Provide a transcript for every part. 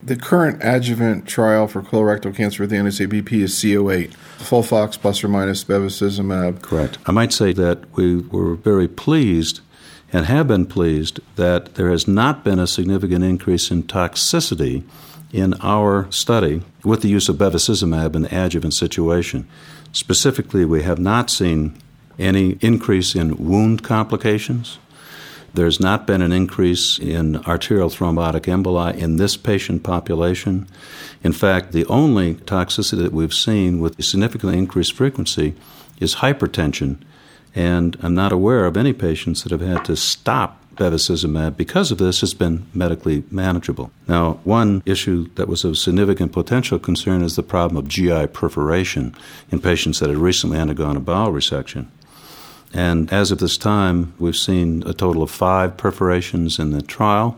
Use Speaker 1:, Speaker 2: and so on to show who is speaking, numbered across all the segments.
Speaker 1: The current adjuvant trial for colorectal cancer with the NSABP is CO8, FOLFOX plus or minus bevacizumab.
Speaker 2: Correct. I might say that we were very pleased and have been pleased that there has not been a significant increase in toxicity in our study with the use of bevacizumab in the adjuvant situation. Specifically, we have not seen any increase in wound complications. There's not been an increase in arterial thrombotic emboli in this patient population. In fact, the only toxicity that we've seen with significantly increased frequency is hypertension, and I'm not aware of any patients that have had to stop bevacizumab because of this. Has been medically manageable. Now, one issue that was of significant potential concern is the problem of GI perforation in patients that had recently undergone a bowel resection. And as of this time, we've seen a total of 5 perforations in the trial,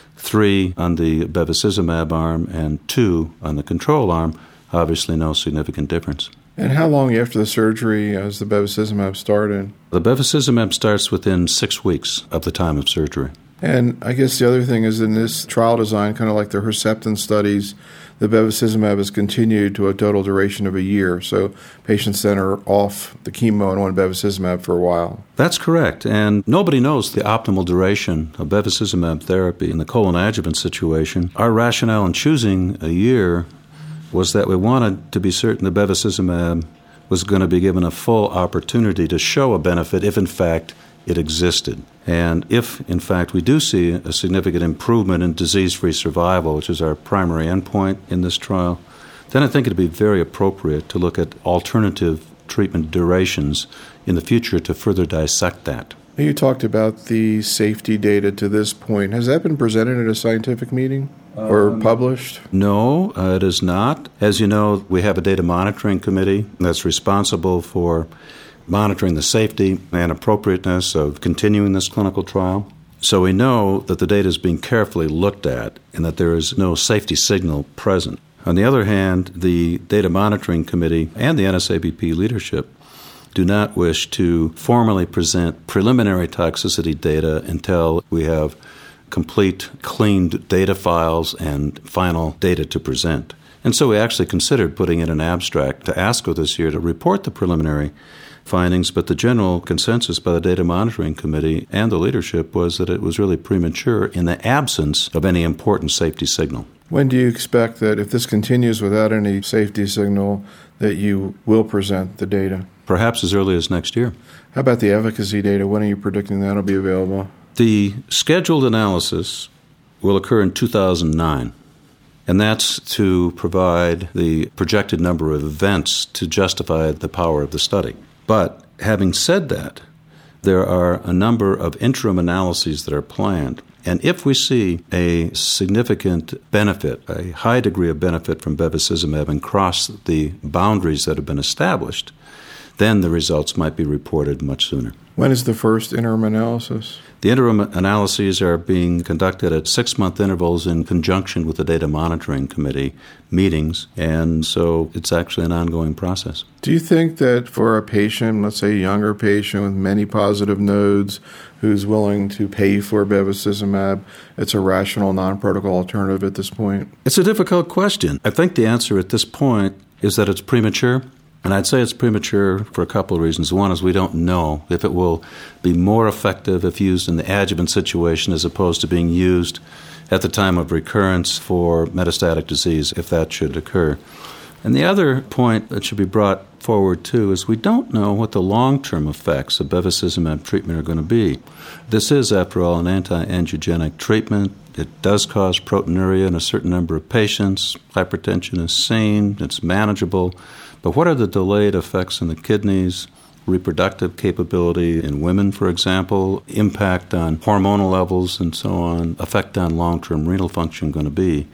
Speaker 2: 3 on the bevacizumab arm and 2 on the control arm. Obviously no significant difference.
Speaker 1: And how long after the surgery has the bevacizumab started?
Speaker 2: The bevacizumab starts within 6 weeks of the time of surgery.
Speaker 1: And I guess the other thing is in this trial design, kind of like the Herceptin studies, the bevacizumab is continued to a total duration of a year. So patients then are off the chemo and on bevacizumab for a while.
Speaker 2: That's correct. And nobody knows the optimal duration of bevacizumab therapy in the colon adjuvant situation. Our rationale in choosing a year was that we wanted to be certain the bevacizumab was going to be given a full opportunity to show a benefit if, in fact, it existed. And if, in fact, we do see a significant improvement in disease-free survival, which is our primary endpoint in this trial, then I think it would be very appropriate to look at alternative treatment durations in the future to further dissect that.
Speaker 1: You talked about the safety data to this point. Has that been presented at a scientific meeting or published?
Speaker 2: No, it is not. As you know, we have a data monitoring committee that's responsible for monitoring the safety and appropriateness of continuing this clinical trial. So we know that the data is being carefully looked at and that there is no safety signal present. On the other hand, the data monitoring committee and the NSABP leadership do not wish to formally present preliminary toxicity data until we have complete, cleaned data files and final data to present. And so we actually considered putting in an abstract to ASCO this year to report the preliminary findings, but the general consensus by the Data Monitoring Committee and the leadership was that it was really premature in the absence of any important safety signal.
Speaker 1: When do you expect that if this continues without any safety signal that you will present the data?
Speaker 2: Perhaps as early as next year.
Speaker 1: How about the efficacy data? When are you predicting that will be available?
Speaker 2: The scheduled analysis will occur in 2009. And that's to provide the projected number of events to justify the power of the study. But having said that, there are a number of interim analyses that are planned. And if we see a significant benefit, a high degree of benefit from bevacizumab and cross the boundaries that have been established, then the results might be reported much sooner.
Speaker 1: When is the first interim analysis?
Speaker 2: The interim analyses are being conducted at 6-month intervals in conjunction with the Data Monitoring Committee meetings, and so it's actually an ongoing process.
Speaker 1: Do you think that for a patient, let's say a younger patient with many positive nodes who's willing to pay for bevacizumab, it's a rational non-protocol alternative at this point?
Speaker 2: It's a difficult question. I think the answer at this point is that it's premature. And I'd say it's premature for a couple of reasons. One is we don't know if it will be more effective if used in the adjuvant situation as opposed to being used at the time of recurrence for metastatic disease, if that should occur. And the other point that should be brought forward, too, is we don't know what the long-term effects of bevacizumab treatment are going to be. This is, after all, an anti-angiogenic treatment. It does cause proteinuria in a certain number of patients. Hypertension is seen. It's manageable. But what are the delayed effects in the kidneys, reproductive capability in women, for example, impact on hormonal levels and so on, effect on long-term renal function going to be?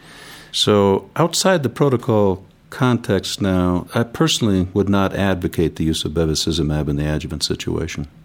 Speaker 2: So outside the protocol context now, I personally would not advocate the use of bevacizumab in the adjuvant situation.